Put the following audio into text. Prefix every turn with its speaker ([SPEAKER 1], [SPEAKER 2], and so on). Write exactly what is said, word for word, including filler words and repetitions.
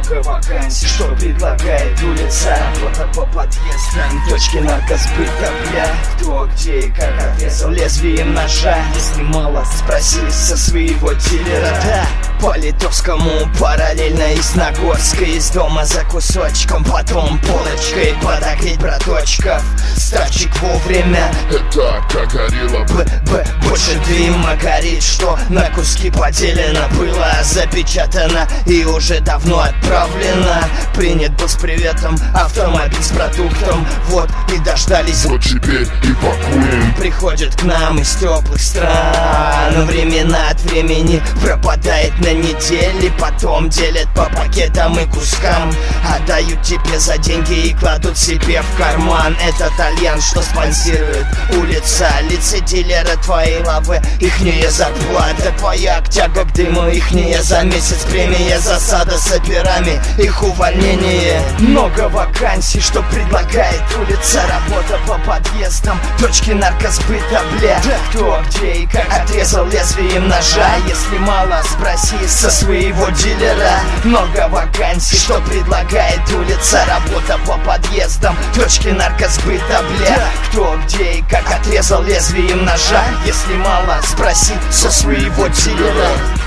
[SPEAKER 1] много вакансий, что предлагает улица. Работа по подъездам, точки наркосбыта, бля. Кто, где и как отрезал лезвием ножа. Если мало, спроси со своего дилера. Да, по Литовскому параллельно из Нагорска. Из дома за кусочком, потом полочкой подогреть браточков. Ставчик вовремя,
[SPEAKER 2] это как горилла.
[SPEAKER 1] Б-б, больше дыма горит, что на куски поделено. Было запечатано и уже давно отправлено. Принят был с приветом автомобиль с продуктом. Вот и дождались,
[SPEAKER 2] вот теперь и пакуем.
[SPEAKER 1] Приходят к нам из теплых стран. Времена от времени пропадает на недели. Потом делят по пакетам и кускам. Отдают тебе за деньги и кладут себе в карман. Этот альянс, что спонсирует улица. Лица дилера твоей лавы, ихняя зарплата. Твоя тяга к дыму, ихняя за месяц премия. Засада с операми, их увольнение. Много вакансий, что предлагает улица. Работа по подъездам, точки наркосбыта, бля. Кто, где и как отрезал лезвием ножа. Если мало, спроси со своего дилера. Много вакансий, что предлагает улица. Работа по подъездам, точки наркосбыта, бля. Кто, где и как отрезал лезвием ножа. Если мало, спроси со своего дилера.